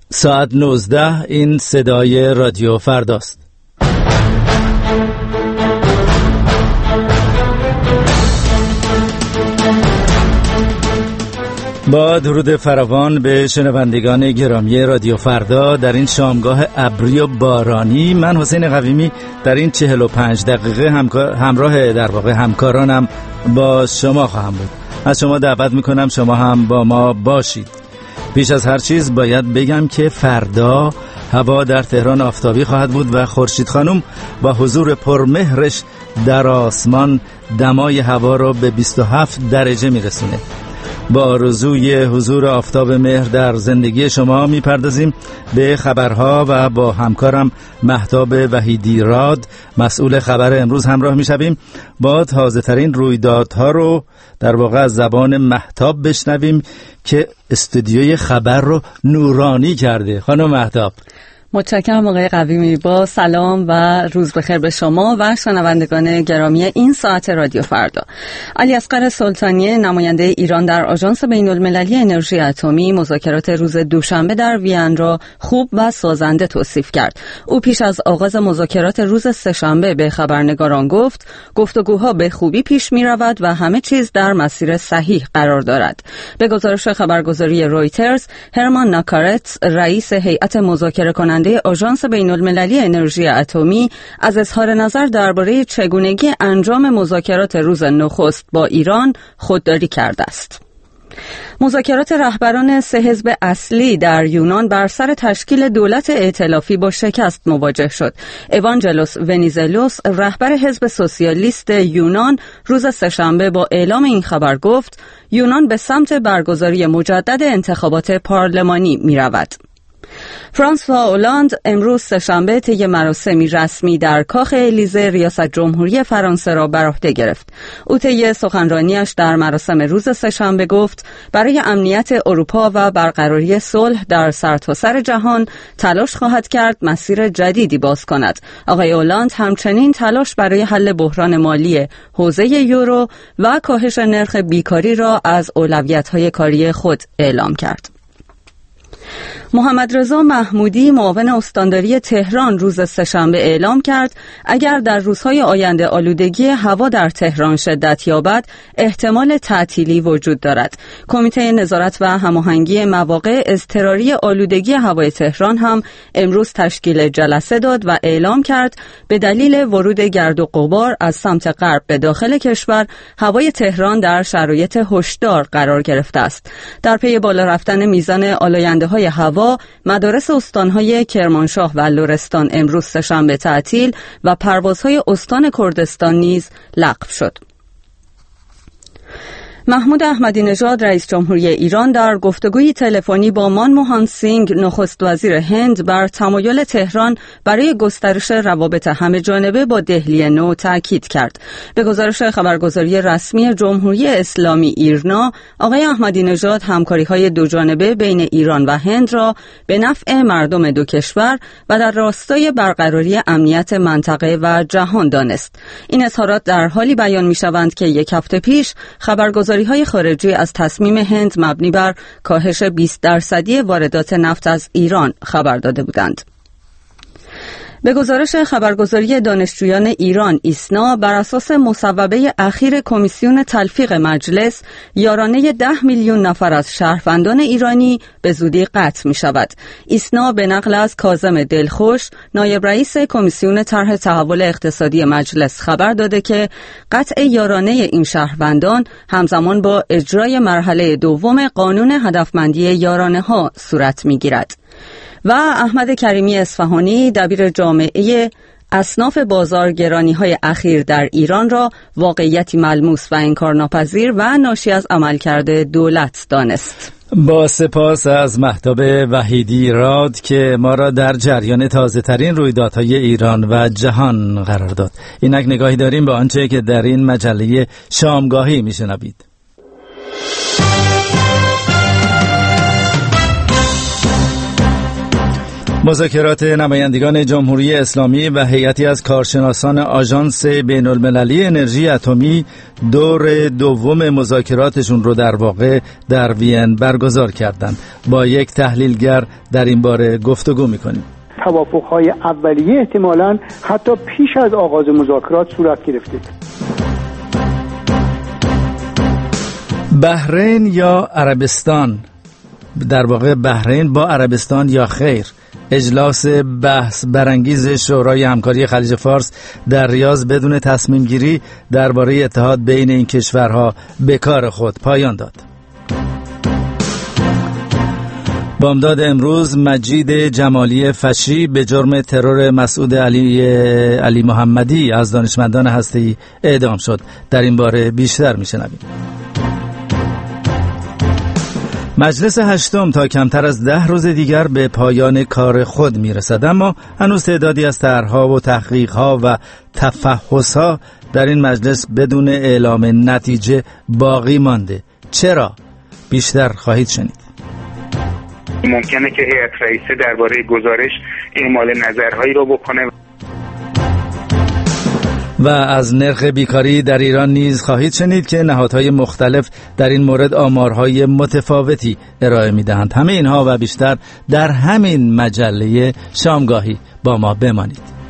ساعت 19 این صدای رادیو فرداست. با درود فراوان به شنوندگان گرامی رادیو فردا در این شامگاه ابری و بارانی، من حسین قویمی در این 45 دقیقه همراه در واقع همکارانم با شما خواهم بود. از شما دعوت میکنم شما هم با ما باشید. پیش از هر چیز باید بگم که فردا هوا در تهران آفتابی خواهد بود و خورشید خانم با حضور پرمهرش در آسمان دمای هوا را به 27 درجه میرسونه. با آرزوی حضور آفتاب مهر در زندگی شما میپردازیم به خبرها و با همکارم مهتاب وحیدی راد مسئول خبر امروز همراه میشویم. با تازه ترین رویدادها رو در واقع از زبان مهتاب بشنویم که استودیوی خبر رو نورانی کرده. خانم مهتاب. متشکرم آقای قویمی. با سلام و روز بخیر به شما و شنوندگان گرامی این ساعت رادیو فردا. علیاصغر سلطانی نماینده ایران در آژانس بین‌المللی انرژی اتمی مذاکرات روز دوشنبه در وین را خوب و سازنده توصیف کرد. او پیش از آغاز مذاکرات روز سه‌شنبه به خبرنگاران گفت گفتگوها به خوبی پیش می‌رود و همه چیز در مسیر صحیح قرار دارد. به گزارش خبرگزاری رویترز، هرمان ناکارت رئیس هیئت مذاکره کننده آژانس بین‌المللی انرژی اتمی از اظهار نظر درباره چگونگی انجام مذاکرات روز نخست با ایران خودداری کرده است. مذاکرات رهبران سه حزب اصلی در یونان بر سر تشکیل دولت ائتلافی با شکست مواجه شد. اوانجلوس ونیزلوس رهبر حزب سوسیالیست یونان روز سه‌شنبه با اعلام این خبر گفت یونان به سمت برگزاری مجدد انتخابات پارلمانی می رود. فرانسوا اولاند امروز سه‌شنبه طی مراسمی رسمی در کاخ الیزه ریاست جمهوری فرانسه را بر عهده گرفت. او طی سخنرانیش در مراسم روز سه‌شنبه گفت برای امنیت اروپا و برقراری صلح در سرتاسر جهان تلاش خواهد کرد مسیر جدیدی باز کند. آقای اولاند همچنین تلاش برای حل بحران مالی حوزه یورو و کاهش نرخ بیکاری را از اولویت‌های کاری خود اعلام کرد. محمد رضا محمودی معاون استانداری تهران روز سه‌شنبه اعلام کرد اگر در روزهای آینده آلودگی هوا در تهران شدت یابد احتمال تعطیلی وجود دارد. کمیته نظارت و هماهنگی مواقع اضطراری آلودگی هوای تهران هم امروز تشکیل جلسه داد و اعلام کرد به دلیل ورود گرد و غبار از سمت غرب به داخل کشور هوای تهران در شرایط هشدار قرار گرفته است. در پی بالا رفتن میزان آلاینده‌های هوا مدارس استانهای کرمانشاه و لرستان امروز سه‌شنبه تعطیل و پروازهای استان کردستان نیز لغو شد. محمود احمدی نژاد رئیس جمهوری ایران در گفتگوی تلفنی با منموهان سینگ نخست وزیر هند بر تمایل تهران برای گسترش روابط همه‌جانبه با دهلی نو تاکید کرد. به گزارش خبرگزاری رسمی جمهوری اسلامی ایرنا، آقای احمدی نژاد همکاری‌های دوجانبه بین ایران و هند را به نفع مردم دو کشور و در راستای برقراری امنیت منطقه و جهان دانست. این اظهارات در حالی بیان می‌شوند که یک هفته پیش خبرگزاری‌های خارجی از تصمیم هند مبنی بر کاهش 20% واردات نفت از ایران خبر داده بودند. به گزارش خبرگزاری دانشجویان ایران ایسنا، بر اساس مصوبه اخیر کمیسیون تلفیق مجلس، یارانه 10 میلیون نفر از شهروندان ایرانی به زودی قطع می شود. ایسنا به نقل از کاظم دلخوش، نایب رئیس کمیسیون طرح تحول اقتصادی مجلس خبر داده که قطع یارانه این شهروندان همزمان با اجرای مرحله دوم قانون هدفمندی یارانه ها صورت می گیرد. و احمد کریمی اصفهانی دبیر جامعه اصناف بازارگرانی‌های اخیر در ایران را واقعیتی ملموس و انکارناپذیر و ناشی از عملکرد دولت دانست. با سپاس از مهتاب وحیدی راد که ما را در جریان تازه ترین رویدادهای ایران و جهان قرار داد. اینک نگاهی داریم به آنچه که در این مجله شامگاهی میشنوید. مذاکرات نمایندگان جمهوری اسلامی و هیئتی از کارشناسان آژانس بین‌المللی انرژی اتمی دور دوم مذاکراتشون رو در واقع در وین برگزار کردند. با یک تحلیلگر در این باره گفتگو می‌کنیم. توافق‌های اولیه احتمالاً حتی پیش از آغاز مذاکرات صورت گرفته. بحرین یا عربستان، در واقع بحرین با عربستان یا خیر. اجلاس بحث برانگیز شورای همکاری خلیج فارس در ریاض بدون تصمیم گیری درباره اتحاد بین این کشورها به کار خود پایان داد. بامداد امروز مجید جمالی فشی به جرم ترور مسعود علی محمدی از دانشمندان هسته‌ای اعدام شد. در این باره بیشتر میشنویم. مجلس هشتم تا کمتر از 10 روز دیگر به پایان کار خود میرسد، اما هنوز تعدادی از طرح‌ها و تحقیق‌ها و تفحص‌ها در این مجلس بدون اعلام نتیجه باقی مانده. چرا؟ بیشتر خواهید شنید. ممکنه که هیئت رئیسه درباره گزارش اعمال نظرهایی رو بکنه. و از نرخ بیکاری در ایران نیز خواهید شنید که نهادهای مختلف در این مورد آمارهای متفاوتی ارائه می‌دهند. همه اینها و بیشتر در همین مجله شامگاهی با ما بمانید.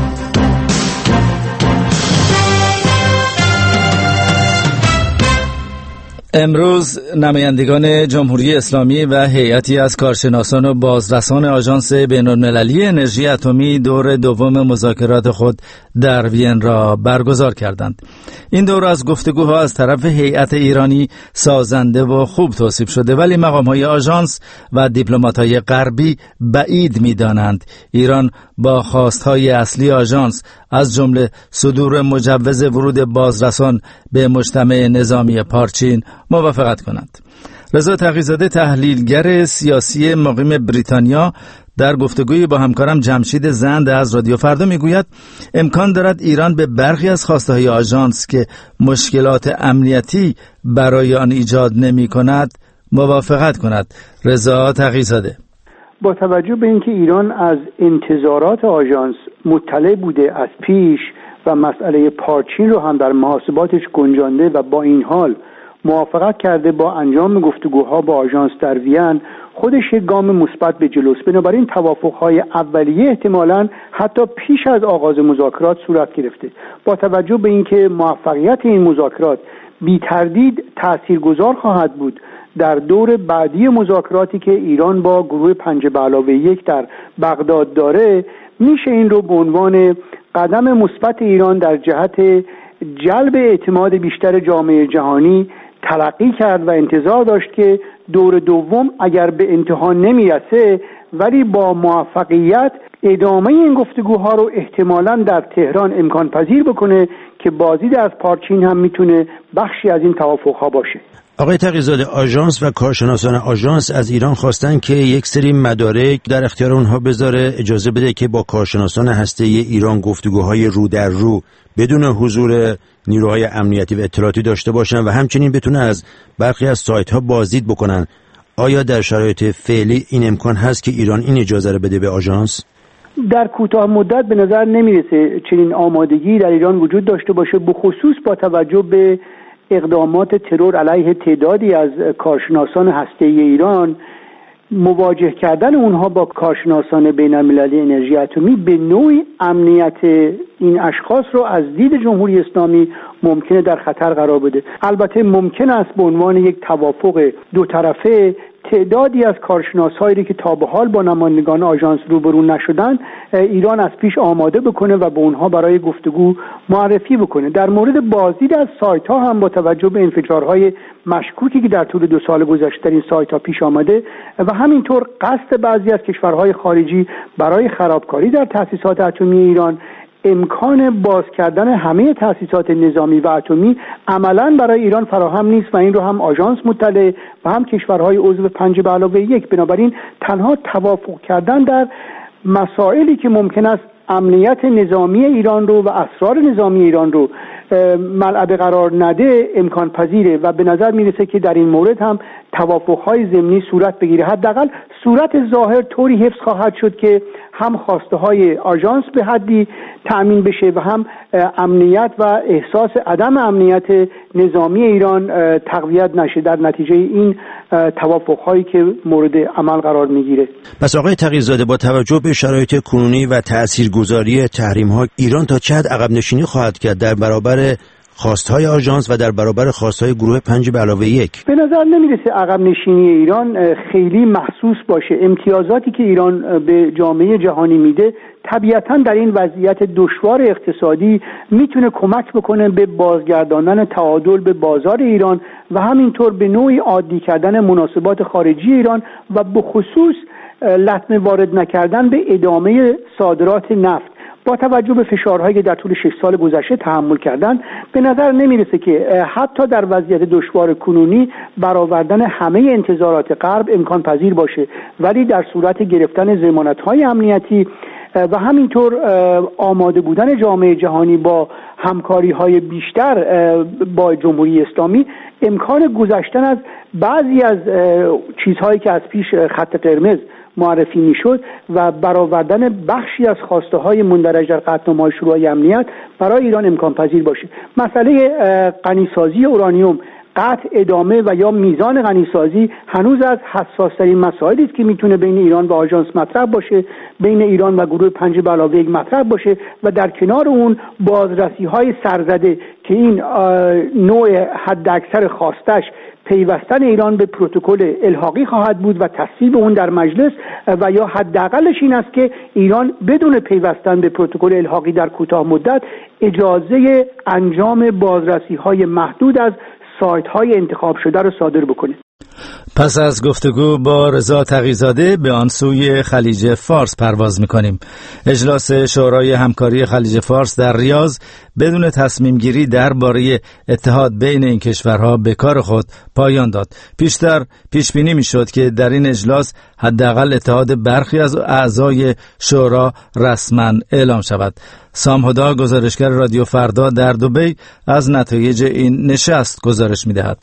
امروز نمایندگان جمهوری اسلامی و هیئتی از کارشناسان و بازرسان آژانس بین‌المللی انرژی اتمی دور دوم مذاکرات خود در وین را برگزار کردند. این دور از گفتگوها از طرف هیئت ایرانی سازنده و خوب توصیف شده، ولی مقام‌های آژانس و دیپلمات‌های غربی بعید می‌دانند ایران با خواست‌های اصلی آژانس از جمله صدور مجوز ورود بازرسان به مجتمع نظامی پارچین موافقت کنند. رضا تقی‌زاده تحلیلگر سیاسی مقیم بریتانیا در گفتگویی با همکارم جمشید زند از رادیو فردا میگوید امکان دارد ایران به برخی از خواسته‌های آژانس که مشکلات امنیتی برای آن ایجاد نمی‌کند موافقت کند. رضا تقی‌زاده: با توجه به اینکه ایران از انتظارات آژانس مطلع بوده از پیش و مسئله پارچین رو هم در محاسباتش گنجانده و با این حال موافقت کرده با انجام گفتگوها با آژانس در وین، خودش یک گام مثبت به جلوست. بنابراین توافق‌های اولیه احتمالاً حتی پیش از آغاز مذاکرات صورت گرفته. با توجه به اینکه موفقیت این مذاکرات بی تردید تاثیرگذار خواهد بود در دور بعدی مذاکراتی که ایران با گروه 5+1 در بغداد داره، میشه این رو به عنوان قدم مثبت ایران در جهت جلب اعتماد بیشتر جامعه جهانی تلقی کرد و انتظار داشت که دور دوم اگر به انتها نمیرسه ولی با موفقیت ادامه این گفتگوها رو احتمالاً در تهران امکان پذیر بکنه که بازدید از پارچین هم میتونه بخشی از این توافقها باشه. آقای تقی‌زاده، آژانس و کارشناسان آژانس از ایران خواستن که یک سری مدارک در اختیار اونها بذاره، اجازه بده که با کارشناسان هسته‌ای ایران گفتگوهای رو در رو بدون حضور نیروهای امنیتی و اطلاعاتی داشته باشن و همچنین بتونه از برخی از سایت‌ها بازدید بکنن. آیا در شرایط فعلی این امکان هست که ایران این اجازه رو بده به آژانس؟ در کوتاه مدت به نظر نمیرسه چنین آمادگی در ایران وجود داشته باشه، به خصوص با توجه به اقدامات ترور علیه تعدادی از کارشناسان هسته‌ای ایران. مواجه کردن اونها با کارشناسان بین‌المللی انرژی اتمی به نوعی امنیت این اشخاص رو از دید جمهوری اسلامی ممکنه در خطر قرار بده. البته ممکن است به عنوان یک توافق دو طرفه تعدادی از کارشناسایی که تا به حال با نمایندگان آژانس روبرو نشدن ایران از پیش آماده بکنه و به اونها برای گفتگو معرفی بکنه. در مورد بازدید از سایت‌ها هم با توجه به انفجارهای مشکوکی که در طول 2 سال گذشته در این سایت‌ها پیش آمده و همینطور قصد بعضی از کشورهای خارجی برای خرابکاری در تأسیسات اتمی ایران، امکان باز کردن همه تأسیسات نظامی و اتمی عملاً برای ایران فراهم نیست و این رو هم آژانس مطلع و هم کشورهای عضو 5+1. بنابراین تنها توافق کردن در مسائلی که ممکن است امنیت نظامی ایران رو و اسرار نظامی ایران رو ملعب قرار نده امکان پذیره و به نظر میرسه که در این مورد هم توافق‌های ضمنی صورت بگیره. حداقل صورت ظاهر طوری حفظ خواهد شد که هم خواسته‌های آژانس به حدی تأمین بشه و هم امنیت و احساس عدم امنیت نظامی ایران تقویت نشه در نتیجه این توافق‌هایی که مورد عمل قرار میگیره. پس آقای تقی‌زاده، با توجه به شرایط کنونی و تاثیرگذاری تحریم‌ها، ایران تا چه حد عقب نشینی خواهد کرد در برابر خواستهای آژانس و در برابر خواستهای گروه 5+1؟ به نظر نمیرسه عقب نشینی ایران خیلی محسوس باشه. امتیازاتی که ایران به جامعه جهانی میده طبیعتاً در این وضعیت دشوار اقتصادی میتونه کمک بکنه به بازگرداندن تعادل به بازار ایران و همینطور به نوعی عادی کردن مناسبات خارجی ایران و به خصوص لطمه وارد نکردن به ادامه صادرات نفت. با توجه به فشارهایی که در طول 6 سال گذشته تحمل کردن، به نظر نمیرسه که حتی در وضعیت دشوار کنونی برآوردن همه انتظارات غرب امکان پذیر باشه، ولی در صورت گرفتن ضمانت‌های امنیتی و همینطور آماده بودن جامعه جهانی با همکاری‌های بیشتر با جمهوری اسلامی، امکان گذشتن از بعضی از چیزهایی که از پیش خط قرمز معرفی میشد و برآوردن بخشی از خواسته‌های مندرج در قطعنامه‌های شورای امنیت برای ایران امکان پذیر باشه. مسئله غنیسازی اورانیوم، قطع ادامه و یا میزان غنیسازی هنوز از حساس‌ترین مسائلی است که میتونه بین ایران و آژانس مطرح باشه، بین ایران و گروه 5+1 مطرح باشه و در کنار اون بازرسی‌های سرزده که این نوع حداکثر خواستش پیوستن ایران به پروتکل الحاقی خواهد بود و تصویب اون در مجلس و یا حداقلش این است که ایران بدون پیوستن به پروتکل الحاقی در کوتاه مدت اجازه انجام بازرسی‌های محدود از سایت‌های انتخاب شده رو صادر بکنه. پس از گفتگو با رضا تقی‌زاده به آن سوی خلیج فارس پرواز می‌کنیم. اجلاس شورای همکاری خلیج فارس در ریاض بدون تصمیم گیری درباره اتحاد بین این کشورها به کار خود پایان داد. پیشتر پیش بینی می‌شد که در این اجلاس حداقل اتحاد برخی از اعضای شورا رسما اعلام شود. سام هدا، گزارشگر رادیو فردا در دبی، از نتایج این نشست گزارش می‌دهد.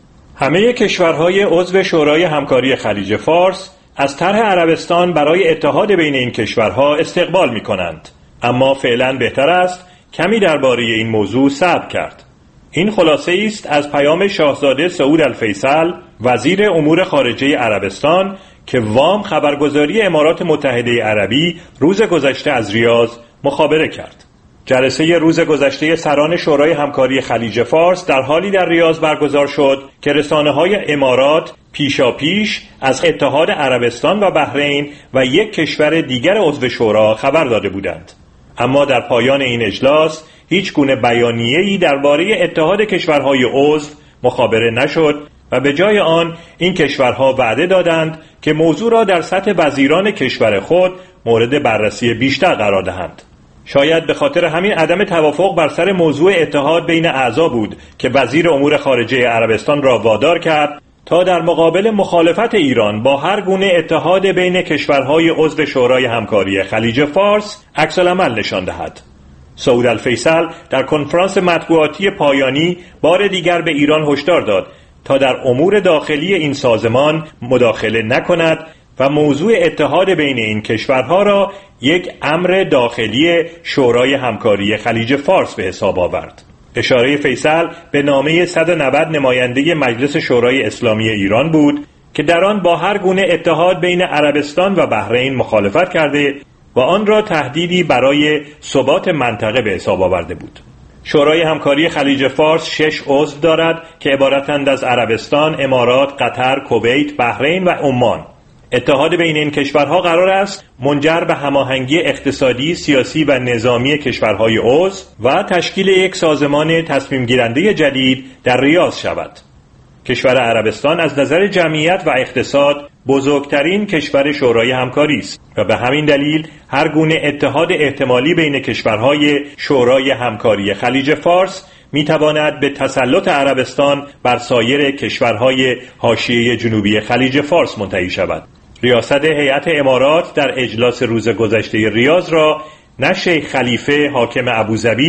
همه کشورهای عضو شورای همکاری خلیج فارس از طرح عربستان برای اتحاد بین این کشورها استقبال می‌کنند، اما فعلا بهتر است کمی درباره این موضوع صبر کرد. این خلاصه است از پیام شاهزاده سعود الفیصل، وزیر امور خارجه عربستان، که وام خبرگزاری امارات متحده عربی روز گذشته از ریاض مخابره کرد. جلسه روز گذشته سران شورای همکاری خلیج فارس در حالی در ریاض برگزار شد که رسانه‌های امارات پیشاپیش از اتحاد عربستان و بحرین و یک کشور دیگر عضو شورا خبر داده بودند. اما در پایان این اجلاس هیچ گونه بیانیه‌ای درباره اتحاد کشورهای عضو مخابره نشد و به جای آن این کشورها وعده دادند که موضوع را در سطح وزیران کشور خود مورد بررسی بیشتر قرار دهند. شاید به خاطر همین عدم توافق بر سر موضوع اتحاد بین اعضا بود که وزیر امور خارجه عربستان را وادار کرد تا در مقابل مخالفت ایران با هر گونه اتحاد بین کشورهای عضو شورای همکاری خلیج فارس عکس‌العمل نشان دهد. سعود الفیصل در کنفرانس مطبوعاتی پایانی بار دیگر به ایران هشدار داد تا در امور داخلی این سازمان مداخله نکند و موضوع اتحاد بین این کشورها را یک امر داخلی شورای همکاری خلیج فارس به حساب آورد. اشاره فیصل به نامه 190 نماینده مجلس شورای اسلامی ایران بود که در آن با هر گونه اتحاد بین عربستان و بحرین مخالفت کرده و آن را تهدیدی برای ثبات منطقه به حساب آورده بود. شورای همکاری خلیج فارس 6 عضو دارد که عبارتند از عربستان، امارات، قطر، کویت، بحرین و عمان. اتحاد بین این کشورها قرار است منجر به هماهنگی اقتصادی، سیاسی و نظامی کشورهای عضو و تشکیل یک سازمان تصمیم گیرنده جدید در ریاض شود. کشور عربستان از نظر جمعیت و اقتصاد بزرگترین کشور شورای همکاری است و به همین دلیل هر گونه اتحاد احتمالی بین کشورهای شورای همکاری خلیج فارس میتواند به تسلط عربستان بر سایر کشورهای حاشیه جنوبی خلیج فارس منتهی شود. ریاست هیئت امارات در اجلاس روز گذشته ریاض را نه شیخ خلیفه حاکم ابوظبی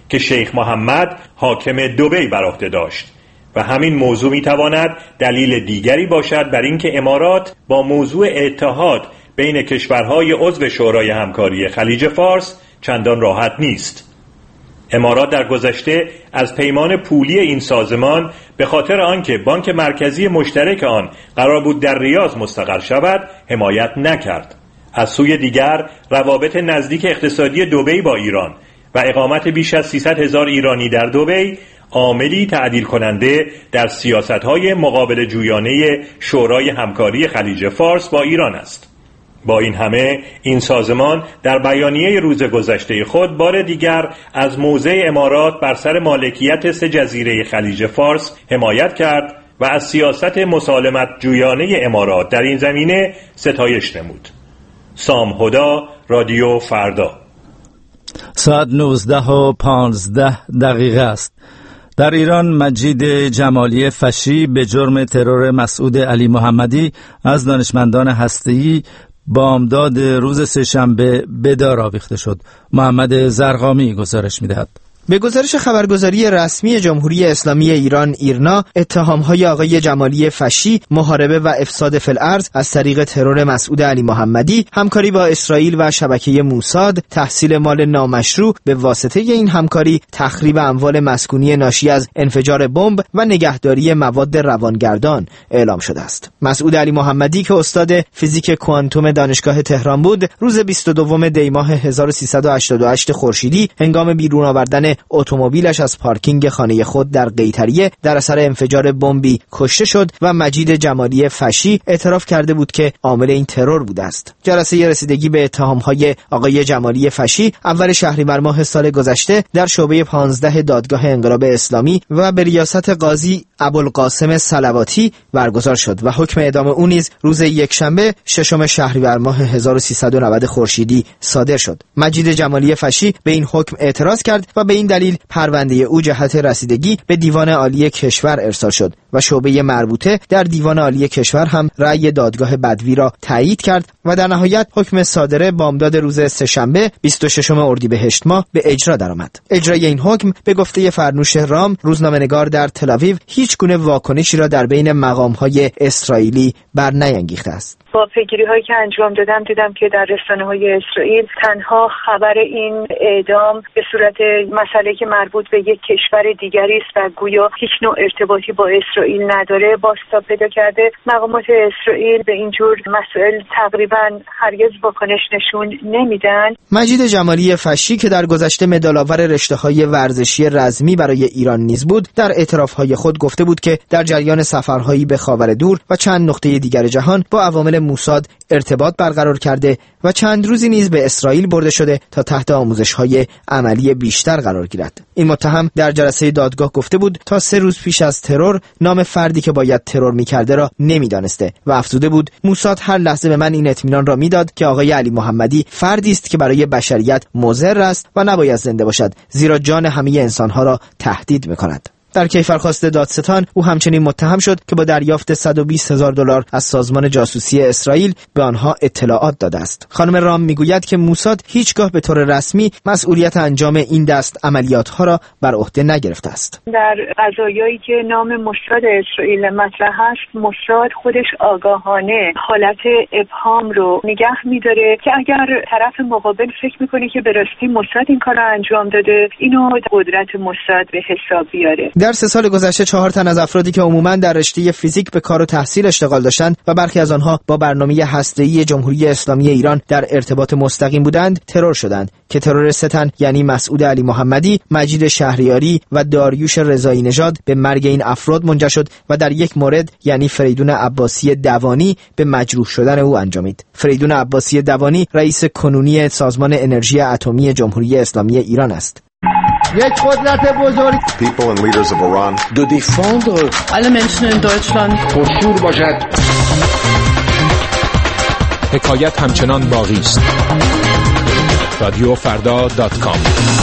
که شیخ محمد حاکم دبی بر عهده داشت و همین موضوع میتواند دلیل دیگری باشد بر اینکه امارات با موضوع اتحاد بین کشورهای عضو شورای همکاری خلیج فارس چندان راحت نیست. امارات در گذشته از پیمان پولی این سازمان به خاطر آنکه بانک مرکزی مشترک آن قرار بود در ریاض مستقر شود حمایت نکرد. از سوی دیگر روابط نزدیک اقتصادی دبی با ایران و اقامت بیش از 300,000 ایرانی در دبی عاملی تعدیل کننده در سیاست‌های مقابل جویانه شورای همکاری خلیج فارس با ایران است. با این همه این سازمان در بیانیه روز گذشته خود بار دیگر از موضع امارات بر سر مالکیت 3 جزیره خلیج فارس حمایت کرد و از سیاست مسالمت جویانه امارات در این زمینه ستایش نمود. سام هدا، رادیو فردا. ساعت 19:15 است. در ایران مجید جمالی فشی به جرم ترور مسعود علی محمدی از دانشمندان هسته‌ای بامداد روز سه‌شنبه به دار آویخته شد. محمد زرقامی گزارش می‌دهد. به گزارش خبرگزاری رسمی جمهوری اسلامی ایران ایرنا، اتهام‌های آقای جمالی فشی محاربه و افساد فی الارض از طریق ترور مسعود علی محمدی، همکاری با اسرائیل و شبکه موساد، تحصیل مال نامشروع به واسطه این همکاری، تخریب اموال مسکونی ناشی از انفجار بمب و نگهداری مواد روانگردان اعلام شده است. مسعود علی محمدی که استاد فیزیک کوانتوم دانشگاه تهران بود، روز 22 دی ماه 1388 خورشیدی هنگام بیرون آوردن اتومبیلش از پارکینگ خانه خود در قیطریه در اثر انفجار بمبی کشته شد و مجید جمالی فشی اعتراف کرده بود که عامل این ترور بوده است. جلسه رسیدگی به اتهام‌های آقای جمالی فشی اول شهریور ماه سال گذشته در شعبه 15 دادگاه انقلاب اسلامی و به ریاست قاضی ابوالقاسم صلواتی برگزار شد و حکم اعدام او نیز روز یکشنبه 6 شهریور ماه 1390 خورشیدی صادر شد. مجید جمالی فشی به این حکم اعتراض کرد و به این دلیل پرونده او جهت رسیدگی به دیوان عالی کشور ارسال شد و شعبه مربوطه در دیوان عالی کشور هم رأی دادگاه بدوی را تایید کرد و در نهایت حکم صادره بامداد روز سه‌شنبه 26 اردیبهشت ماه به اجرا درآمد. اجرای این حکم به گفته فرنوش رام، روزنامه‌نگار در تل‌آویو، هیچ گونه واکنشی را در بین مقام‌های اسرائیلی برنیانگیخته است. با پیگیری‌هایی که انجام دادم دیدم که در رسانه‌های اسرائیل تنها خبر این اعدام به صورت مسئله که مربوط به یک کشور دیگری است و گویا هیچ نوع ارتباطی با اسرائیل نداره بازتاب پیدا کرده. مقامات اسرائیل به این جور مسائل تقریباً هرگز واکنش نشون نمیدن. مجید جمالی فشی که در گذشته مدال‌آور رشته‌های ورزشی رزمی برای ایران نیز بود، در اعتراف‌های خود گفته بود که در جریان سفرهایی به خاوردور و چند نقطه دیگر جهان با عوامل موساد ارتباط برقرار کرده و چند روزی نیز به اسرائیل برده شده تا تحت آموزش‌های عملی بیشتر قرار گیرد. این متهم در جلسه دادگاه گفته بود تا 3 روز پیش از ترور نام فردی که باید ترور می‌کرده را نمی‌دانسته و افزوده بود موساد هر لحظه به من این اطمینان را می‌داد که آقای علی محمدی فردی است که برای بشریت مضر است و نباید زنده باشد، زیرا جان همه انسان‌ها را تهدید می‌کند. در کیفرخواست دادستان او همچنین متهم شد که با دریافت $120,000 از سازمان جاسوسی اسرائیل به آنها اطلاعات داده است. خانم رام میگوید که موساد هیچگاه به طور رسمی مسئولیت انجام این دست عملیات‌ها را بر عهده نگرفته است. در قضایایی که نام موساد اسرائیل مطرح است، موساد خودش آگاهانه حالت ابهام رو نگه می‌داره که اگر طرف مقابل فکر می‌کنه که به راستی موساد این کار را انجام داده، اینو قدرت موساد به حساب بیاره. در 3 سال گذشته 4 تن از افرادی که عموماً در رشته فیزیک به کار و تحصیل اشتغال داشتند و برخی از آنها با برنامه هسته‌ای جمهوری اسلامی ایران در ارتباط مستقیم بودند، ترور شدند که ترور 3 تن یعنی مسعود علی محمدی، مجید شهریاری و داریوش رضایی نژاد به مرگ این افراد منجر شد و در یک مورد یعنی فریدون عباسی دوانی به مجروح شدن او انجامید. فریدون عباسی دوانی رئیس کنونی سازمان انرژی اتمی جمهوری اسلامی ایران است. یک قدرت بزرگ. People and leaders of Iran. De défendre alle Menschen in Deutschland. پرشور باشد. حکایت همچنان باقی است. رادیوفردا.com.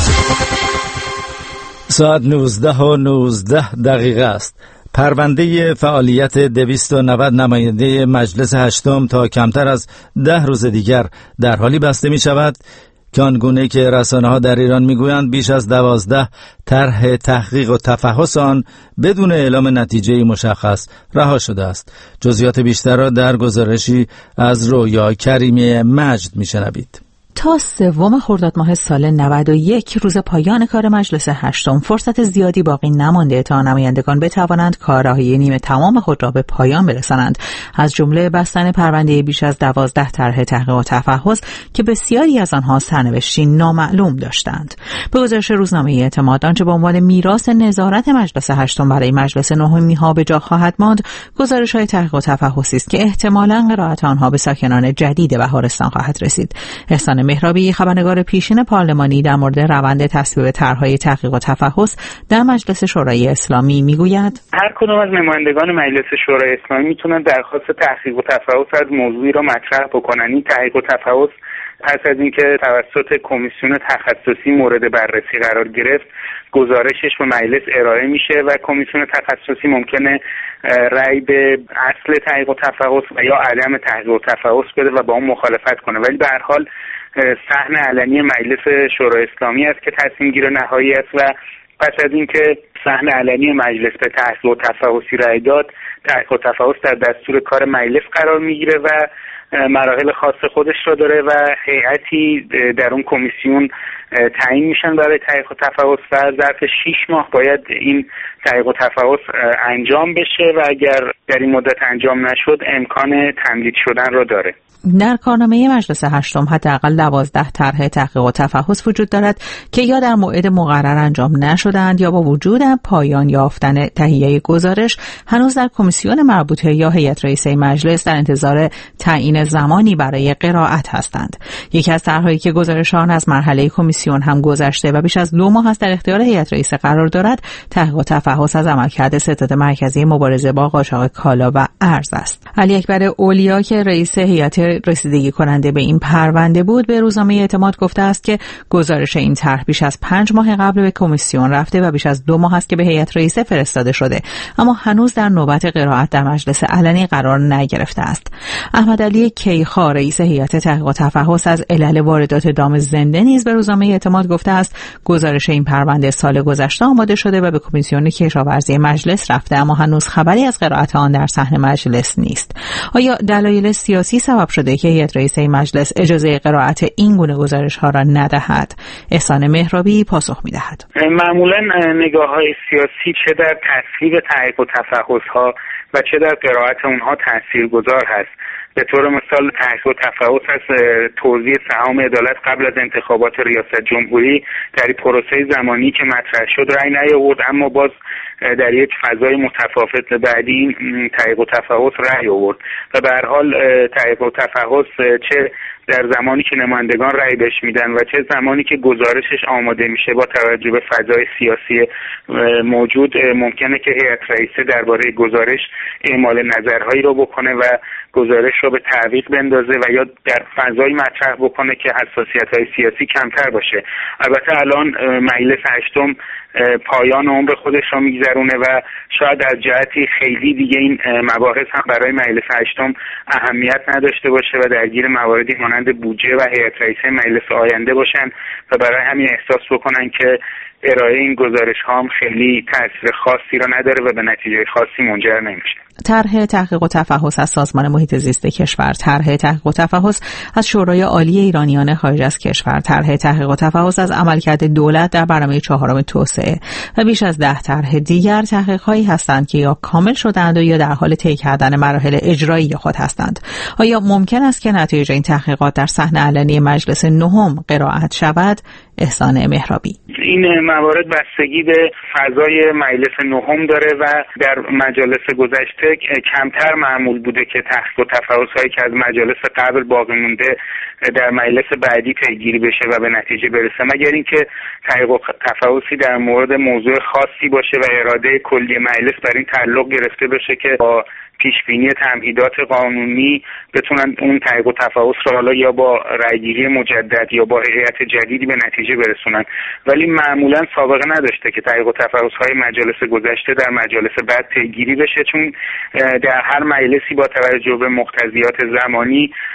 ساعت 19:19 است. پرونده فعالیت 290 نماینده مجلس هشتم تا کمتر از 10 روز دیگر در حالی بسته می شود که آنگونه که رسانه‌ها در ایران میگویند بیش از 12 طرح تحقیق و تفحص آن بدون اعلام نتیجه مشخص رها شده است. جزئیات بیشتر را در گزارشی از رویا کریمی مجد میشنوید. تا 3 خرداد ماه سال 91 روز پایان کار مجلس هشتم فرصت زیادی باقی نمانده تا نمایندگان بتوانند کارهای نیمه تمام خود را به پایان برسانند، از جمله بستن پرونده بیش از 12 طرح تحقیق و تفحص که بسیاری از آنها سرنوشتی نامعلوم داشتند. به گزارش روزنامه اعتماد آنچه به عنوان میراث نظارت مجلس هشتم برای مجلس نهم‌ها به جا خواهد ماند، گزارش‌های تحقیق و تفحصی است که احتمالاً قرائت آنها به ساکنان جدید بهارستان خواهد رسید. احسان مهرابی، خبرنگار پیشین پارلمانی، در مورد روند تصویب طرح‌های تحقیق و تفحص در مجلس شورای اسلامی میگوید: هر کدام از نمایندگان مجلس شورای اسلامی میتونن درخواست تحقیق و تفحص از موضوعی را مطرح بکنن. این تحقیق و تفحص پس از اینکه توسط کمیسیون تخصصی مورد بررسی قرار گرفت، گزارشش به مجلس ارائه میشه و کمیسیون تخصصی ممکنه رأی به اصل تحقیق و تفحص و یا عدم تحقیق و تفحص بده و با اون مخالفت کنه، ولی به هر حال صحن علنی مجلس شورای اسلامی است که تصمیم گیر نهایی است و پس از اینکه صحن علنی مجلس به تحقیق و تفحصی رأی داد، تحقیق و تفحص در دستور کار مجلس قرار میگیره و مراحل خاص خودش را داره و هیئتی در اون کمیسیون تعیین میشن برای تحقیق و تفحص و ظرف 6 ماه باید این تحقیق و تفحص انجام بشه و اگر در این مدت انجام نشد امکان تمدید شدن را داره. در کارنامه مجلس هشتم حداقل 12 طرح تحقیق و تفحص وجود دارد که یا در موعد مقرر انجام نشدند یا با وجود پایان یافتن تهیه گزارش هنوز در کمیسیون مربوطه یا هیئت رئیسه مجلس در انتظار تعیین زمانی برای قرائت هستند. یکی از طرحهایی که گزارش آن از مرحله کمیسیون هم گذشته و بیش از 2 ماه است در اختیار هیئت رئیسه قرار دارد، تحقیق و تفحص از عملکرد ستاد مرکزی مبارزه با قاچاق کالا و ارز است. علی اکبر اولیا که رئیس هیئت رسیدگی کننده به این پرونده بود، به روزنامه اعتماد گفته است که گزارش این طرح بیش از 5 ماه قبل به کمیسیون رفته و بیش از 2 ماه است که به هیئت رئیسه فرستاده شده، اما هنوز در نوبت قرائت در مجلس علنی قرار نگرفته است. احمد علی کیخا رئیس هیئت تحقیق و تفحص از علل واردات دام زنده نیز به روزنامه اعتماد گفته است گزارش این پرونده سال گذشته آماده شده و به کمیسیون کشاورزی مجلس رفته، اما هنوز خبری از قرائت آن در صحن مجلس نیست. آیا دلایل سیاسی سبب شده که هیئت رئیسه مجلس اجازه قرائت این گونه گزارش‌ها را ندهد؟ احسان مهرابی پاسخ می‌دهد. معمولاً نگاه‌های سیاسی چه در تصویب تحقیق و تفحص‌ها و چه در قرائت اونها تاثیرگذار هست. به طور مثال تحقیق و تفحص از توزیع سهام عدالت قبل از انتخابات ریاست جمهوری در پروسه زمانی که مطرح شد رأی نیاورد، اما باز در یک فضای متفاوت بعدی تحقیق و تفحص رأی آورد و به هر حال تحقیق و تفحص چه در زمانی که نمایندگان رأی بهش میدن و چه زمانی که گزارشش آماده میشه با توجه به فضای سیاسی موجود ممکنه که هیئت رئیسه درباره گزارش اعمال نظرهایی رو بکنه و گزارش رو به تعویق بندازه و یا در فضای مطرح بکنه که حساسیت‌های سیاسی کمتر باشه. البته الان مجلس هشتم پایان عمر خودش را میگذرونه و شاید از جهتی خیلی دیگه این مباحث هم برای مجلس هشتم اهمیت نداشته باشه و درگیر مواردی مانند بودجه و هیئت رئیسه مجلس آینده باشن و برای همین احساس بکنن که ارائه این گزارش ها هم خیلی تاثیر خاصی را نداره و به نتیجه خاصی منجر نمیشه. طرح تحقیق و تفحص از سازمان محیط زیست کشور، طرح تحقیق و تفحص از شورای عالی ایرانیان خارج از کشور، طرح تحقیق و تفحص از عملکرد دولت در برنامه 4 توسعه و بیش از 10 طرح دیگر تحقیق‌هایی هستند که یا کامل شدند و یا در حال طی کردن مراحل اجرایی خود هستند. آیا ممکن است که نتایج این تحقیقات در صحن علنی مجلس نهم قرائت شود؟ احسان مهرابی: این موارد بستگی به فضای مجلس نهم داره و در مجالس گذشته کمتر معمول بوده که تحقیق و تفحص‌هایی که از مجالس قبل باقی مونده در مجلس بعدی پیگیری بشه و به نتیجه برسه، مگر اینکه تحقیق و تفحصی در مورد موضوع خاصی باشه و اراده کلی مجلس بر این تعلق گرفته بشه که با پیشبینی تمهیدات قانونی بتونن اون تحقیق و تفحص رو حالا یا با رأیگیری مجدد یا با هیئت جدیدی به نتیجه برسونن، ولی معمولا سابقه نداشته که تحقیق و تفحص‌های مجالس گذشته در مجالس بعد پیگیری بشه، چون در هر مجلسی با توجه به مقتضیات زمانی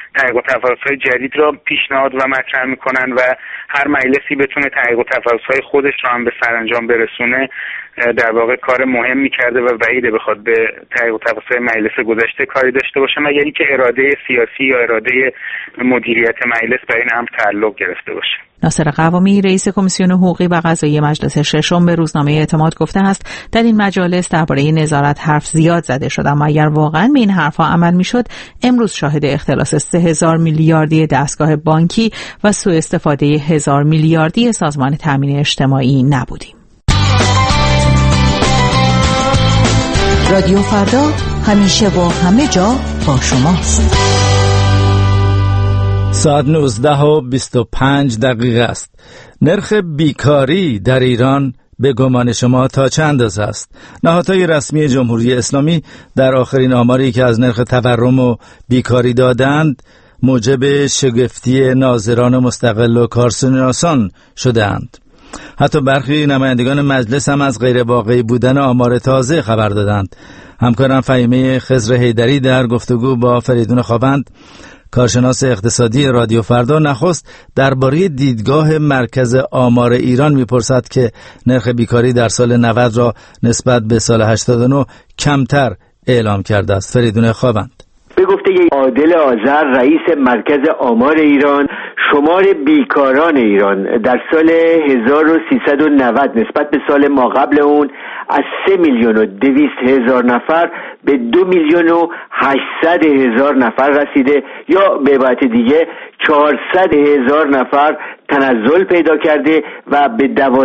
تحقیق و تفحص‌های جدید را پیشنهاد و مطرح میکنن و هر مجلسی بتونه تحقیق و تفحص‌های خودش را هم به سرانجام برسونه در واقع کار مهمی کرده و بعیده بخواد به تحقیق و تفحص‌های مجلس گذشته کاری داشته باشه مگر اینکه اراده سیاسی یا اراده مدیریت مجلس بر این امر تعلق گرفته باشه. ناصر قوامی رئیس کمیسیون حقوقی و قضایی مجلس ششم به روزنامه اعتماد گفته است در این مجالس درباره نظارت حرف زیاد زده شد، اما اگر واقعا به این حرفها عمل میشد امروز شاهد اختلاس 3000 میلیاردی دستگاه بانکی و سوء استفاده 1000 میلیاردی سازمان تامین اجتماعی نبودیم. رادیو فردا همیشه و همه جا با شماست. ساعت 19:25 است. نرخ بیکاری در ایران به گمان شما تا چند اندازه است؟ نهادهای رسمی جمهوری اسلامی در آخرین آماری که از نرخ تورم و بیکاری دادند موجب شگفتی ناظران مستقل و کارشناسان شده‌اند. حتی برخی نمایندگان مجلس هم از غیر واقعی بودن آمار تازه خبر دادند. همکارم فهیمه خضر حیدری در گفتگو با فریدون خوابند کارشناس اقتصادی رادیو فردا نخست درباره دیدگاه مرکز آمار ایران میپرسد که نرخ بیکاری در سال 90 را نسبت به سال 89 کمتر اعلام کرده است. فریدون خوابند. به گفته عادل آذر رئیس مرکز آمار ایران، شمار بیکاران ایران در سال 1390 نسبت به سال ما قبل اون از 3,200,000 نفر به 2,800,000 نفر رسیده، یا به عبارت دیگه 400,000 نفر تنزل پیدا کرده و به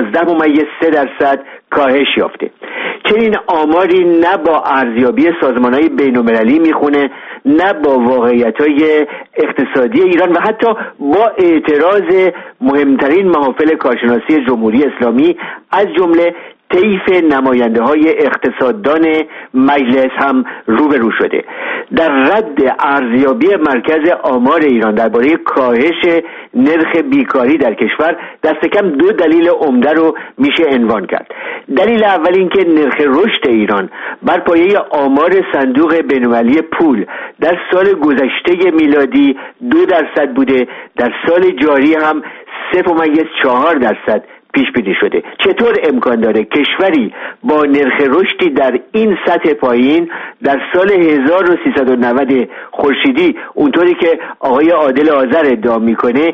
12.3% کاهش یافته. چنین آماری نه با ارزیابی سازمان‌های بین‌المللی میخونه، نه با واقعیت‌های اقتصادی ایران و حتی با اعتراض مهمترین محافل کارشناسی جمهوری اسلامی از جمله طیف نماینده‌های اقتصاددان مجلس هم روبرو شده. در رد ارزیابی مرکز آمار ایران درباره کاهش نرخ بیکاری در کشور دست کم 2 دلیل عمده رو میشه عنوان کرد. دلیل اول این که نرخ رشد ایران بر پایه آمار صندوق بین‌المللی پول در سال گذشته میلادی 2% بوده، در سال جاری هم 0.4% پیش بینی شده. چطور امکان داره کشوری با نرخ رشدی در این سطح پایین در سال 1390 خورشیدی اونطوری که آقای عادل آذر ادعا میکنه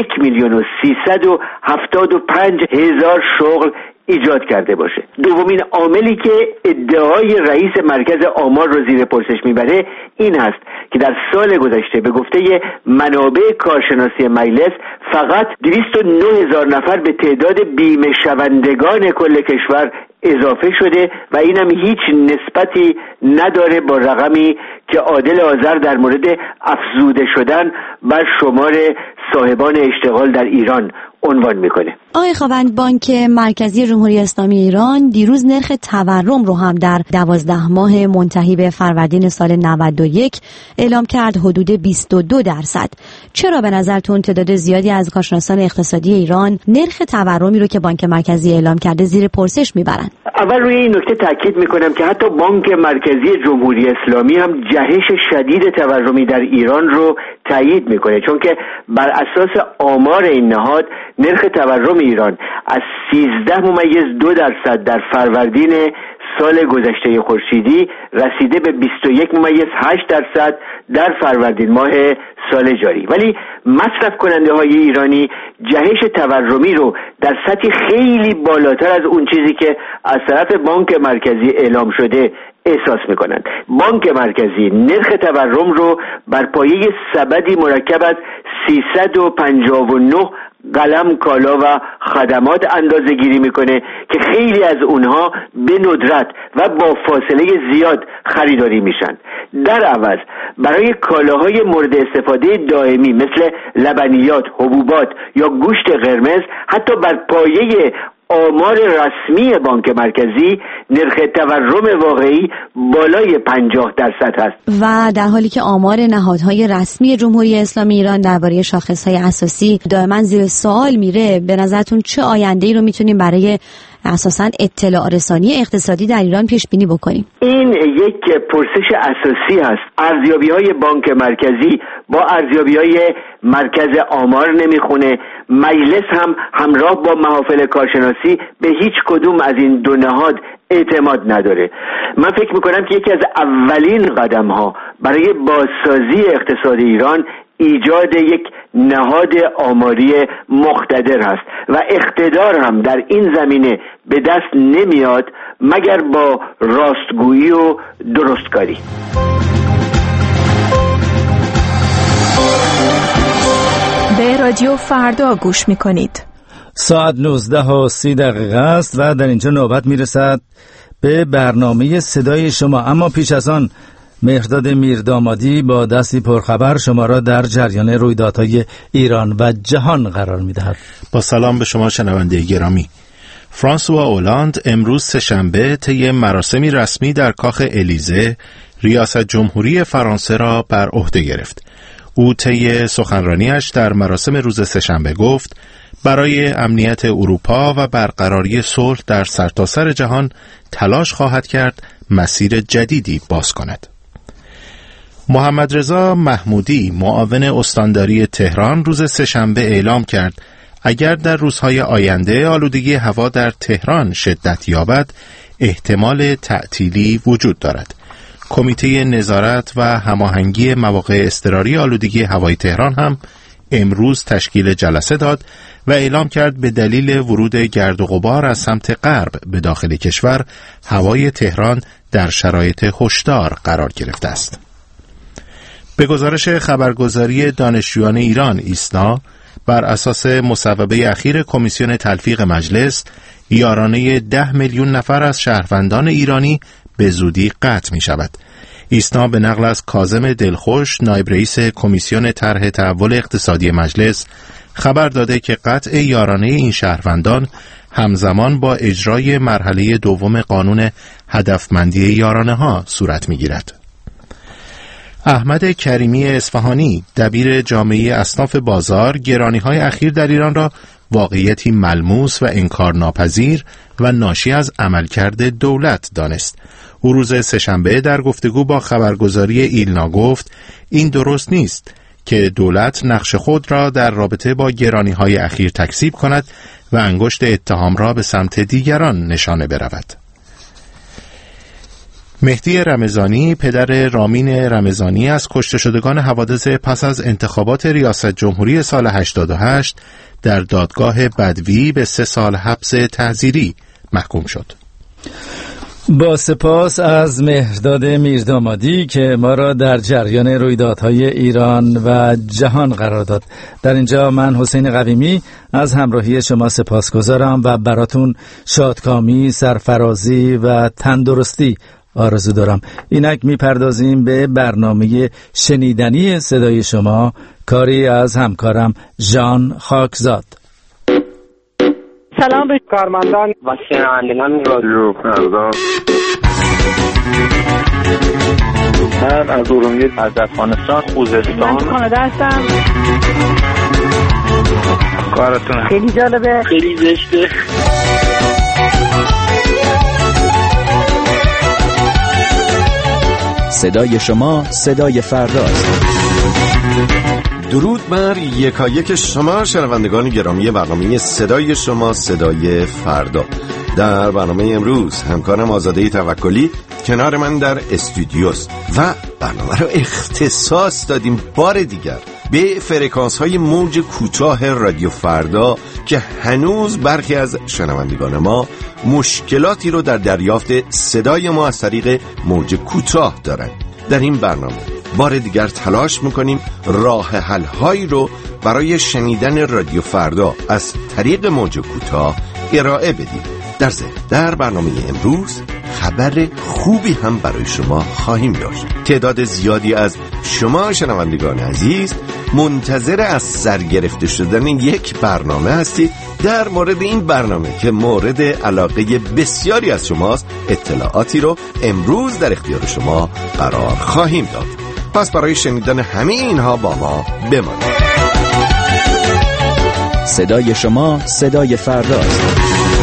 1,375,000 شغل ایجاد کرده باشه؟ دومین عاملی که ادعای رئیس مرکز آمار رو زیر پرسش میبره این است که در سال گذشته به گفته منابع کارشناسی مجلس فقط 209,000 نفر به تعداد بیمه شوندگان کل کشور اضافه شده و اینم هیچ نسبتی نداره با رقمی که عادل آذر در مورد افزوده شدن بر شمار صاحبان اشتغال در ایران عنوان میکنه. آقای خوابند، بانک مرکزی جمهوری اسلامی ایران دیروز نرخ تورم رو هم در 12 ماه منتهی به فروردین سال 91 اعلام کرد، حدود 22%. چرا به نظرتون تعداد زیادی از کارشناسان اقتصادی ایران نرخ تورمی رو که بانک مرکزی اعلام کرده زیر پرسش میبرن؟ اول روی این نکته تاکید میکنم که حتی بانک مرکزی جمهوری اسلامی هم جهش شدید تورمی در ایران رو تایید میکنه، چون که بر اساس آمار این نهاد نرخ تورم ایران از 13.2% در فروردین سال گذشته خورشیدی رسیده به 21.8% در فروردین ماه سال جاری. ولی مصرف کننده های ایرانی جهش تورمی رو در سطحی خیلی بالاتر از اون چیزی که از طرف بانک مرکزی اعلام شده احساس میکنند. بانک مرکزی نرخ تورم رو بر پایه سبدی مرکب از 359 قلم کالا و خدمات اندازه گیری میکنه که خیلی از اونها به ندرت و با فاصله زیاد خریداری میشن. در عوض برای کالاهای مورد استفاده دائمی مثل لبنیات، حبوبات یا گوشت قرمز حتی بر پایه آمار رسمی بانک مرکزی نرخ تورم واقعی بالای 50% هست و در حالی که آمار نهادهای رسمی جمهوری اسلامی ایران درباره شاخصهای اساسی دائما زیر سوال میره، به نظرتون چه آینده‌ای رو میتونیم برای اساساً اطلاع رسانی اقتصادی در ایران پیش بینی بکنیم؟ این یک پرسش اساسی هست. ارزیابی‌های بانک مرکزی با ارزیابی‌های مرکز آمار نمیخونه. مجلس هم همراه با محافل کارشناسی به هیچ کدوم از این دو نهاد اعتماد نداره. من فکر میکنم که یکی از اولین قدم‌ها برای بازسازی اقتصاد ایران ایجاد یک نهاد آماری مقتدر هست و اقتدار هم در این زمینه به دست نمیاد مگر با راستگویی و درستکاری. به رادیو فردا گوش میکنید. ساعت 19:30 است و در اینجا نوبت میرسد به برنامه صدای شما، اما پیش از آن مهرداد میردامادی با دستی پرخبر شما را در جریان رویدادهای ایران و جهان قرار می‌دهد. با سلام به شما شنونده گرامی. فرانسوا اولاند امروز سه‌شنبه طی مراسمی رسمی در کاخ الیزه ریاست جمهوری فرانسه را بر عهده گرفت. او طی سخنرانیش در مراسم روز سه‌شنبه گفت برای امنیت اروپا و برقراری صلح در سرتاسر جهان تلاش خواهد کرد مسیر جدیدی باز کند. محمد رضا محمودی معاون استانداری تهران روز سه‌شنبه اعلام کرد اگر در روزهای آینده آلودگی هوا در تهران شدت یابد احتمال تعطیلی وجود دارد. کمیته نظارت و هماهنگی مواقع اضطراری آلودگی هوای تهران هم امروز تشکیل جلسه داد و اعلام کرد به دلیل ورود گرد و غبار از سمت غرب به داخل کشور هوای تهران در شرایط هشدار قرار گرفته است. به گزارش خبرگزاری دانشجویان ایران ایسنا، بر اساس مصوبه اخیر کمیسیون تلفیق مجلس، یارانه 10 میلیون نفر از شهروندان ایرانی به زودی قطع می شود. ایسنا به نقل از کاظم دلخوش، نایب رئیس کمیسیون طرح تحول اقتصادی مجلس، خبر داده که قطع یارانه این شهروندان همزمان با اجرای مرحله دوم قانون هدفمندی یارانه ها صورت می گیرد. احمد کریمی اصفهانی، دبیر جامعه اصناف بازار، گرانی‌های اخیر در ایران را واقعیتی ملموس و انکارناپذیر و ناشی از عملکرد دولت دانست. او روز سه‌شنبه در گفتگو با خبرگزاری ایلنا گفت این درست نیست که دولت نقش خود را در رابطه با گرانی‌های اخیر تکذیب کند و انگشت اتهام را به سمت دیگران نشانه برود. مهدی رمضانی، پدر رامین رمضانی، از کشته شدگان حوادث پس از انتخابات ریاست جمهوری سال 88 در دادگاه بدوی به 3 سال حبس تعزیری محکوم شد. با سپاس از مهرداد میردامادی که ما را در جریان رویدادهای ایران و جهان قرار داد. در اینجا من حسین قویمی از همراهی شما سپاسگزارم و براتون شادکامی، سرفرازی و تندرستی آرزو دارم. اینک میپردازیم به برنامه شنیدنی صدای شما، کاری از همکارم ژان خاکزاد. سلام به کارمندان و شنوندگان رادیو فردا. من از ارومیه، از افغانستان، خوزستان. من کانادا هستم. کارتون خیلی جالبه، خیلی زشته. صدای شما صدای فرداست. درود بر یکایک شما شنوندگان گرامی برنامه صدای شما صدای فردا. در برنامه امروز همکارم آزاده توکلی کنار من در استودیوست و برنامه رو اختصاص دادیم بار دیگر به فرکانس های موج کوتاه رادیو فردا که هنوز برخی از شنوندگان ما مشکلاتی رو در دریافت صدای ما از طریق موج کوتاه دارن. در این برنامه بار دیگر تلاش میکنیم راه حل هایی رو برای شنیدن رادیو فردا از طریق موج کوتاه ارائه بدیم. در برنامه امروز خبر خوبی هم برای شما خواهیم داشت. تعداد زیادی از شما شنوندگان عزیز منتظر از سرگرفته شدن یک برنامه هستید در مورد این برنامه که مورد علاقه بسیاری از شماست. اطلاعاتی رو امروز در اختیار شما قرار خواهیم داد. پس برای شنیدن همه اینها با ما بمانید. صدای شما صدای فرداست.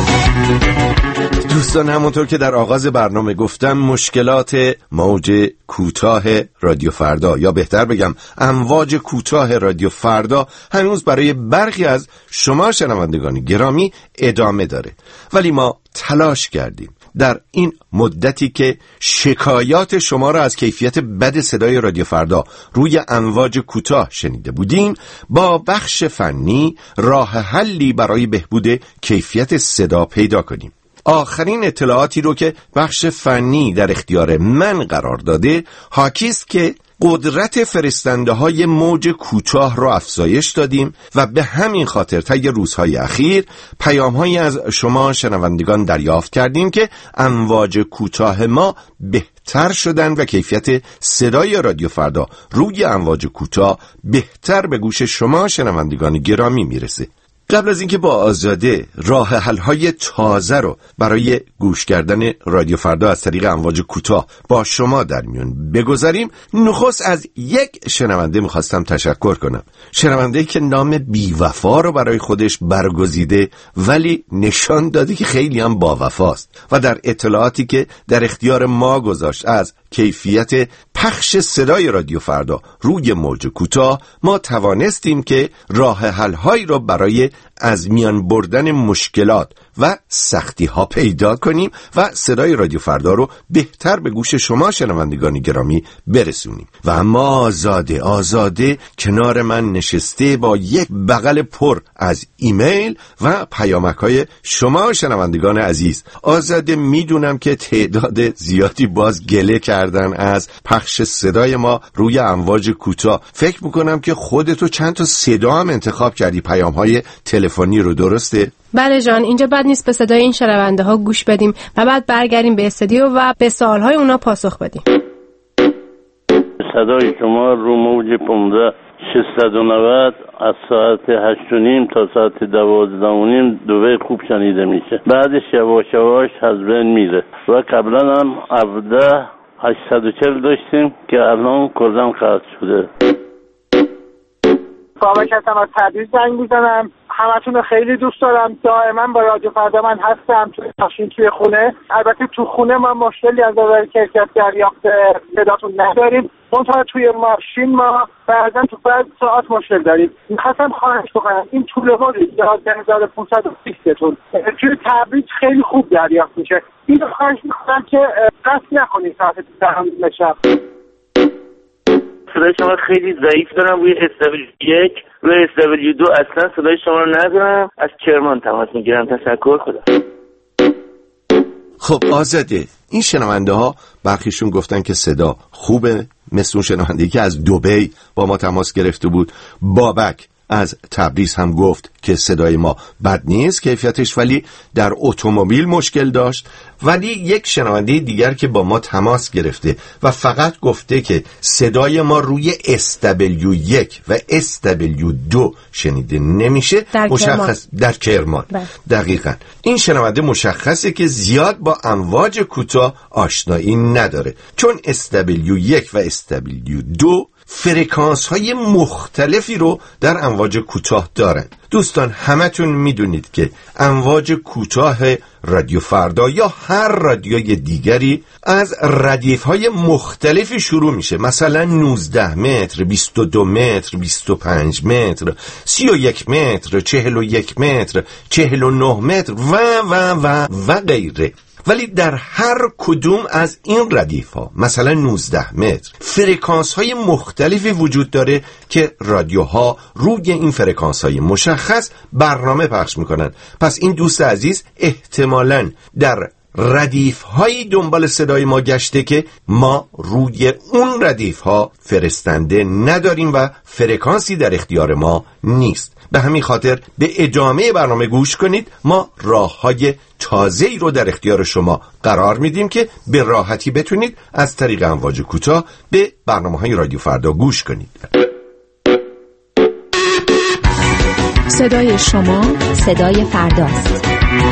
دوستان، همونطور که در آغاز برنامه گفتم، مشکلات موج کوتاه رادیو فردا، یا بهتر بگم امواج کوتاه رادیو فردا، هنوز برای برخی از شما شنوندگان گرامی ادامه داره. ولی ما تلاش کردیم در این مدتی که شکایات شما را از کیفیت بد صدای رادیو فردا روی امواج کوتاه شنیده بودیم، با بخش فنی راه حلی برای بهبود کیفیت صدا پیدا کنیم. آخرین اطلاعاتی رو که بخش فنی در اختیار من قرار داده حاکیست که قدرت فرستنده های موج کوتاه را افزایش دادیم و به همین خاطر طی روزهای اخیر پیام هایی از شما شنوندگان دریافت کردیم که امواج کوتاه ما بهتر شدن و کیفیت صدای رادیو فردا روی امواج کوتاه بهتر به گوش شما شنوندگان گرامی میرسه. قبل از اینکه با آزاده راه حل‌های تازه رو برای گوش کردن رادیو فردا از طریق امواج کوتاه با شما در میون بگذاریم، نخست از یک شنونده میخواستم تشکر کنم. شنونده‌ای که نام بی‌وفا رو برای خودش برگزیده ولی نشان داده که خیلی هم باوفاست و در اطلاعاتی که در اختیار ما گذاشت از کیفیت پخش صدای رادیو فردا روی موج کوتاه، ما توانستیم که راه حل‌هایی رو برای از میان بردن مشکلات و سختی ها پیدا کنیم و صدای رادیو فردا رو بهتر به گوش شما شنوندگان گرامی برسونیم. و اما آزاده کنار من نشسته با یک بغل پر از ایمیل و پیامک های شما شنوندگان عزیز. آزاده، میدونم که تعداد زیادی باز گله کردن از پخش صدای ما روی امواج کوتاه. فکر میکنم که خودتو چند تا صدا هم انتخاب کردی، پیام های تلفنی رو، درسته؟ بله جان، اینجا بد نیست به صدای این شنونده ها گوش بدیم و بعد برگردیم به استودیو و به سوالهای اونا پاسخ بدیم. صدای شما رو موج 15690 از ساعت 8:30 تا ساعت 12:30 دوباره خوب شنیده میشه. بعدش یواش یواش از بین میره و قبلا هم 17840 داشتیم که الان کلا قطع شده. بابک هستم از تبریز زنگ میزنم. همتون خیلی دوست دارم. دائما با رادیو فردا من هستم توی ماشین، توی خونه. البته تو خونه ما مشکلی از نظر کیفیت دریافت صداتون نداریم، منتها توی ماشین ما بعضا تو بعض ساعت مشکل داریم. می‌خواستم خواهش بکنم این طول‌مدت 11520 تون توی تبریز خیلی خوب دریافت میشه. اینو خواهش می‌کنم که قصد نکنید ساعت 12 شب. صدای شما خیلی ضعیف دارم روی SW1 روی SW2 اصلا صدای شما رو ندارم. از کرمان تماس میگیرم. تشکر. خدا. خب آزاده، این شنونده ها برخیشون گفتن که صدا خوبه، مثل اون شنونده‌ای که از دبی با ما تماس گرفته بود. بابک از تبریز هم گفت که صدای ما بد نیست کیفیتش، ولی در اتومبیل مشکل داشت. ولی یک شنونده دیگر که با ما تماس گرفته و فقط گفته که صدای ما روی SW1 و SW2 شنیده نمیشه، مشخص در کرمان. دقیقاً این شنونده مشخصه که زیاد با امواج کوتاه آشنایی نداره، چون SW1 و SW2 فرکانس های مختلفی رو در امواج کوتاه دارن. دوستان، همتون میدونید که امواج کوتاه رادیو فردا یا هر رادیوی دیگری از ردیف های مختلفی شروع میشه، مثلا 19 متر، 22 متر، 25 متر، 31 متر، 41 متر، 49 متر و غیره. ولی در هر کدوم از این ردیف ها، مثلا 19 متر، فرکانس های مختلفی وجود داره که رادیوها روی این فرکانس های مشخص برنامه پخش میکنن. پس این دوست عزیز احتمالاً در ردیف هایی دنبال صدای ما گشته که ما روی اون ردیف ها فرستنده نداریم و فرکانسی در اختیار ما نیست. به همین خاطر به ادامه برنامه گوش کنید. ما راه‌های تازه‌ای رو در اختیار شما قرار میدیم که به راحتی بتونید از طریق امواج کوتاه به برنامه‌های رادیو فردا گوش کنید. صدای شما صدای فرداست.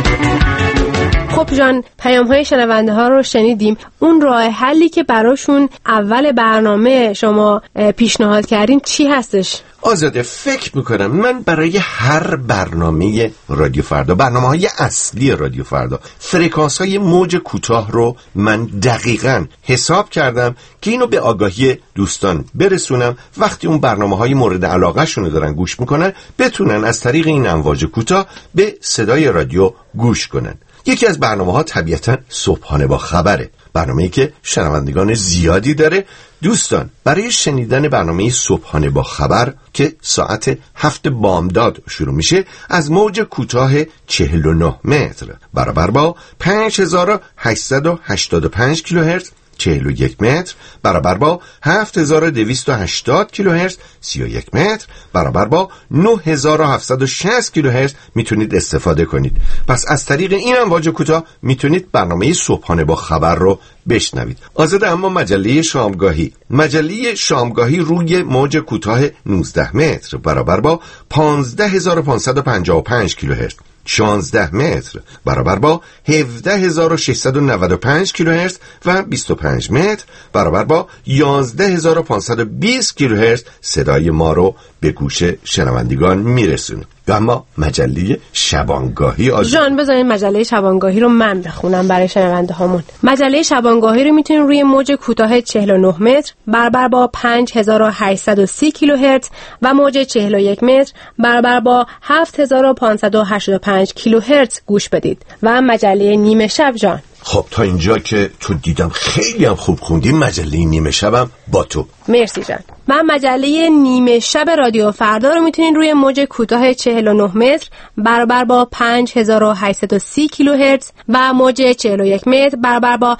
خب جان، پیام‌های شنونده ها رو شنیدیم. اون راه حلی که براشون اول برنامه شما پیشنهاد کردین چی هستش؟ آزاده، فکر میکنم من برای هر برنامه رادیو فردا، برنامه‌های اصلی رادیو فردا، فرکانس‌های موج کوتاه رو من دقیقاً حساب کردم که اینو به آگاهی دوستان برسونم. وقتی اون برنامه‌های مورد علاقه شونو دارن گوش میکنن، بتونن از طریق این امواج کوتاه به صدای رادیو گوش کنن. یکی از برنامه‌ها طبیعتاً صبحانه با خبره، برنامه‌ای که شنوندگان زیادی داره. دوستان، برای شنیدن برنامه صبحانه با خبر که ساعت 7 بامداد شروع میشه، از موج کوتاه 49 متر برابر با 5885 کیلوهرتز 41 متر برابر با 7280 کیلوهرتز 31 متر برابر با 9760 کیلوهرتز میتونید استفاده کنید. پس از طریق این امواج کوتاه میتونید برنامه صبحانه با خبر رو بشنوید. آزاده، اما مجله شامگاهی روی موج کوتاه 19 متر برابر با 15555 کیلوهرتز 16 متر برابر با 17695 کیلوهرتز و 25 متر برابر با 11520 کیلوهرتز صدای ما رو به گوش شنوندگان میرسونه. اما مجله شبانگاهی جان، بذارین مجله شبانگاهی رو من بخونم برای شنونده هامون. مجله شبانگاهی رو میتونین روی موج کوتاه 49 متر برابر با 5830 کیلوهرتز و موج 41 متر برابر با 7585 کیلوهرتز گوش بدید. و مجله نیمه شب جان. خب تا اینجا که تو دیدم خیلی هم خوب خوندی. مجله نیمه شبم با تو. مرسی جان. من مجله نیمه شب رادیو فردا رو میتونین روی موج کوتاه 49 متر برابر با 5830 کیلوهرتز و موج 41 متر برابر با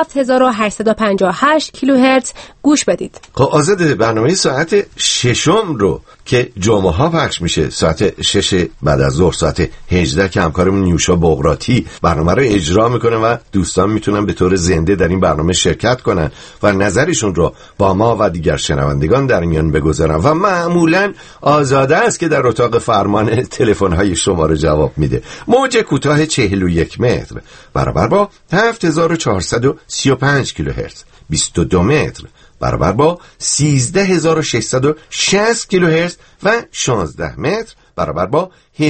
7858 کیلوهرتز گوش بدید. خب آزاده، برنامه ساعت 6 رو که جمعه ها پخش میشه، ساعت 6 بعد از ظهر، ساعت 18 که همکارمون نیوشا بغراتی برنامه رو اجرا میکنه و دوستان میتونن به طور زنده در این برنامه شرکت کنن و نظرشون رو با ما و دیگر شنوندگان در میان بگذارن. و معمولا آزاده است که در اتاق فرمان تلفن‌های شما رو جواب میده. موج کوتاه 41 متر برابر با 7435 کیلوهرتز 22 متر برابر با 13660 کیلوهرتز و 16 متر برابر با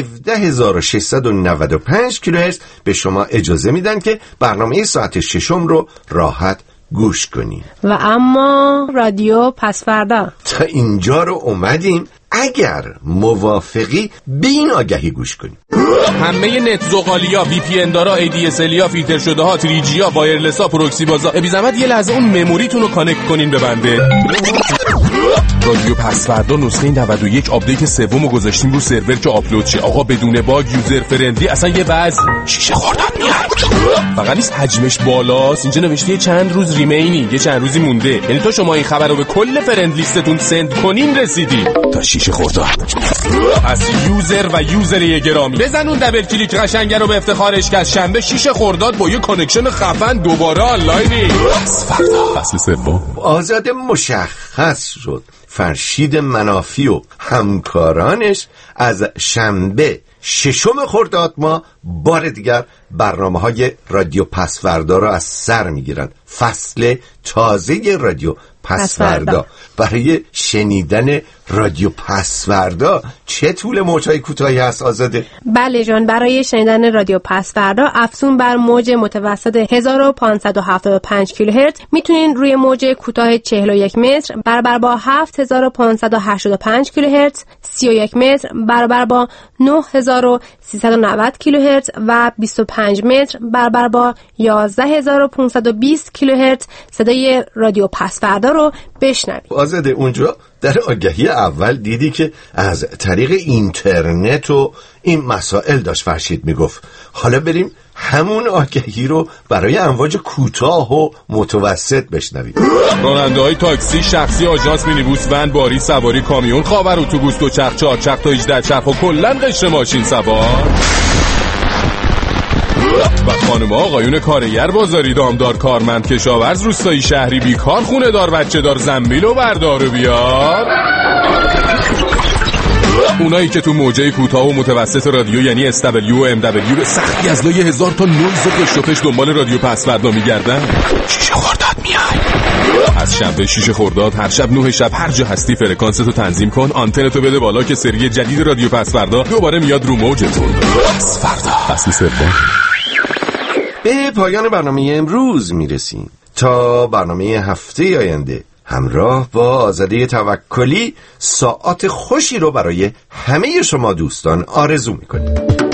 17695 کیلوهرتز به شما اجازه میدن که برنامه ساعت 6 رو راحت گوش کنی. و اما رادیو پس فردا تا اینجا رو اومدیم. اگر موافقی به این آگهی گوش کنیم. همه نت زغالیا، وی پی ان دارا، ADSLیا، فیلتر شده ها، 3Gیا، وایرلسا، پروکسی بازا، بی زحمت یه لحظه اون مموریتون رو کانکت کنین به بنده. رادیو پس فردا نسخه 91 آپدیت سومو گذاشتیم رو سرور که آپلود شه. آقا بدون باگ، یوزر فرندلی، اصلا یه وضع شیشه خورداد میاد. فقط نیست حجمش بالاست، اینجا نوشته چند روز ریمینی، یه چند روزی مونده. یعنی تا شما این خبر رو به کل فرند لیستتون سند کنین رسیدی تا شیشه خورداد. از یوزر و یوزر گرامی بزن اون دبل کلیک قشنگه رو به افتخارش که از شنبه شیشه خورداد با یه کانکشن خفن دوباره آنلاینی. پس فردا فصل سوم. آزاده مشخص شد فرشید منافی و همکارانش از شنبه 6 خرداد ماه بار دیگر برنامه‌های رادیو پس فردا را از سر میگیرن. فصل تازه رادیو پس فردا. برای شنیدن رادیو پس فردا چه طول موج‌های کوتاهی هست آزاده؟ بله جان، برای شنیدن رادیو پس فردا افزون بر موج متوسط 1575 کیلوهرتز میتونین روی موج کوتاه 41 متر برابر با 7585 کیلوهرتز، 31 متر برابر با 9390 کیلوهرتز و 25 متر برابر با 11520 کیلوهرتز صدای رادیو پس فردا رو بشنوید. آزاده، اونجا در آگهی اول دیدی که از طریق اینترنت و این مسائل داشت فرشید میگفت. حالا بریم همون آگهی رو برای امواج کوتاه و متوسط بشنوید. راننده‌های تاکسی، شخصی، آژانس، مینیبوس، ون، باری، سواری، کامیون، خاور، اتوبوس، دوچرخ، چهارچرخ تا 18 چرخ و کلاً قشر ماشین سوار و خانم آقایون کارگر، بازاری، دامدار، کارمند، کشاورز، روستایی، شهری، بیکار، خونه دار، بچه دار، زنبیل و بردار و بیار، اونایی که تو موجه کوتاه و متوسط رادیو یعنی SW و MW به سختی از لای 1000 تا نویز و قشقش دنبال رادیو پسوردا میگردن. 6 خرداد میای. از شنبه 6 خرداد هر شب 9 شب هر جا هستی فرکانستو تنظیم کن، آنتنتو بده بالا که سری جدید رادیو پسوردا دوباره میاد رو موجتون. پسوردا فصل سوم. به پایان برنامه امروز میرسیم. تا برنامه هفته آینده همراه با آزاده توکلی ساعات خوشی رو برای همه شما دوستان آرزو میکنیم.